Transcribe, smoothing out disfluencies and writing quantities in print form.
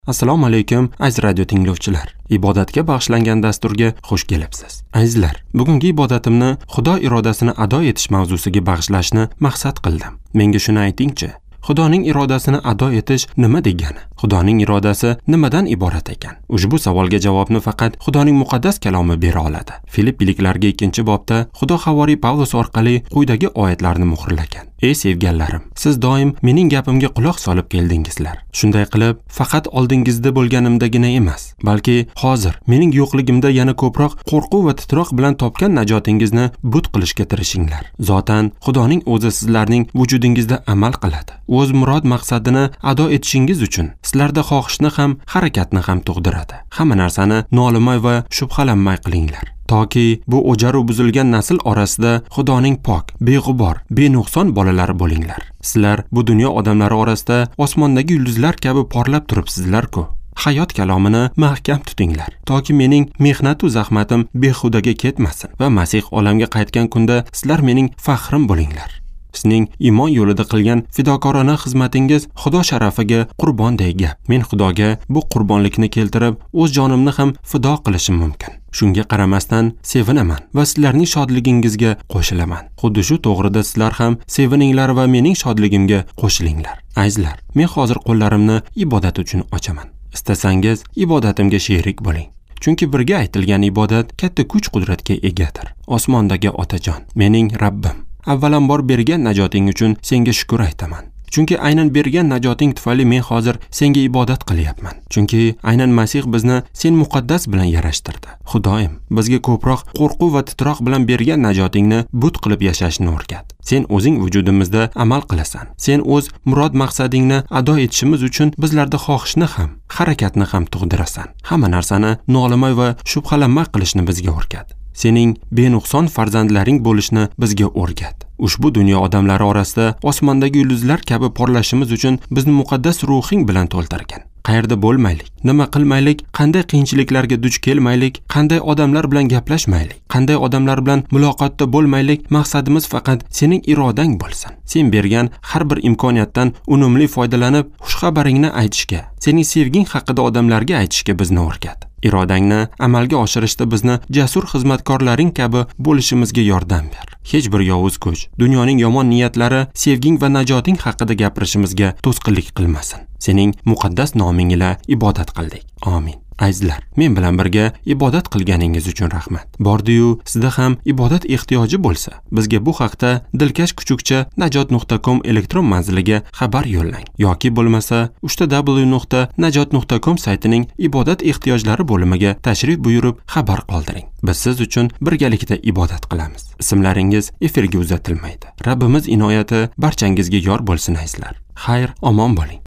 Assalomu alaykum aziz radio tinglovchilar. Ibodatga bag'ishlangan dasturga xush kelibsiz. Azizlar, bugungi ibodatimni Xudo irodasini ado etish mavzusiga bag'ishlashni maqsad qildim. Menga shuni aytingchi, Xudoning irodasini ado etish nima degani? Xudoning irodasi nimadan iborat ekan? Ushbu savolga javobni faqat Xudoning muqaddas kalomi bera oladi. Filippiliklarga 2-bobda Xudo havoriy Pavlus orqali quyidagi oyatlarni muhrlagan. Ey sevganlarim, siz doim mening gapimga quloq solib keldingizlar. Shunday qilib, faqat oldingizda bo'lganimdagina emas, balki hozir mening yo'qligimda yana ko'proq qo'rquv va titroq bilan topgan najotingizni but qilishga tirishinglar. Zotan Xudoning o'zi sizlarning vujudingizda amal qiladi. O'z murod maqsadini ado etishingiz uchun sizlarda xohishni ham, harakatni ham tug'diradi. Hamma narsani nolimay va shubhalanmay qilinglar. Toki bu o'jaru buzilgan nasl orasida Xudoning pok, beg'ubor, benuqson bolalari bo'linglar. Sizlar bu dunyo odamlari orasida osmondagi yulduzlar kabi porlab turibsizlar-ku. Hayot kalomini mahkam tutinglar, toki mening mehnat va zahmatim behudaga ketmasin va Masih olamga qaytgan kunda sizlar mening faxrim bo'linglar. Sizning iymon yo'lida qilgan fidokorona xizmatingiz Xudo sharafiga qurbonday gap. Men Xudoga bu qurbonlikni keltirib, o'z jonimni ham fido qilishim mumkin. Shunga qaramasdan sevinaman va sizlarning shodligingizga qo'shilaman. Xuddi shu to'g'rida sizlar ham sevininglar va mening shodligimga qo'shilinglar. Azizlar, men hozir qo'llarimni ibodat uchun ochaman. Istasangiz ibodatimga sherik bo'ling. Chunki birga aytilgan ibodat katta kuch-qudratga egadir. Osmondagi Otajon, mening Rabbim, avvalambor bergan najoting uchun senga shukr aytaman. Chunki aynan bergan najoting tufayli men hozir senga ibodat qilyapman. Chunki aynan Masih bizni sen muqaddas bilan yarashtirdi. Xudoyim, bizga ko'proq qo'rquv va titroq bilan bergan najotingni but qilib yashashni o'rgat. Sen o'zing vujudimizda amal qilasan. Sen o'z murod maqsadingni ado etishimiz uchun bizlarda xohishni ham, harakatni ham tug'dirasan. Hamma narsani nolimay va shubhalanmay qilishni bizga o'rgat. Sening benuqson farzandlaring bo'lishni bizga o'rgat. Ushbu dunyo odamlari orasida osmondagi yulduzlar kabi porlashimiz uchun bizni muqaddas ruhing bilan to'ldirgan. Qayerda bo'lmaylik, nima qilmaylik, qanday qiyinchiliklarga duch kelmaylik, qanday odamlar bilan gaplashmaylik, qanday odamlar bilan muloqotda bo'lmaylik, maqsadimiz faqat sening irodang bo'lsin. Sen bergan har bir imkoniyatdan unumli foydalanib, xushxabaringni aytishga, sening sevging haqida odamlarga aytishga bizni o'rgat. Irodangni amalga oshirishda bizni jasur xizmatkorlaring kabi bo'lishimizga yordam ber. Hech bir yovuz kuch, dunyoning yomon niyatlari sevging va najoting haqida gapirishimizga to'sqinlik qilmasin. Sening muqaddas noming ila ibodat qildik. Amin. Azizlar, men bilan birga ibodat qilganingiz uchun rahmat. Bordi-yu, sizda ham ibodat ehtiyoji bo'lsa, bizga bu haqda dilkash kuchukcha najot.com elektron manziliga xabar yo'llang. Yoki bo'lmasa, www.najot.com saytining ibodat ehtiyojlari bo'limiga tashrif buyurib xabar qoldiring. Biz siz uchun birgalikda ibodat qilamiz. Ismlaringiz efirga uzatilmaydi. Rabbimiz inoyati barchangizga yor bo'lsin azizlar. Xayr, omon bo'ling.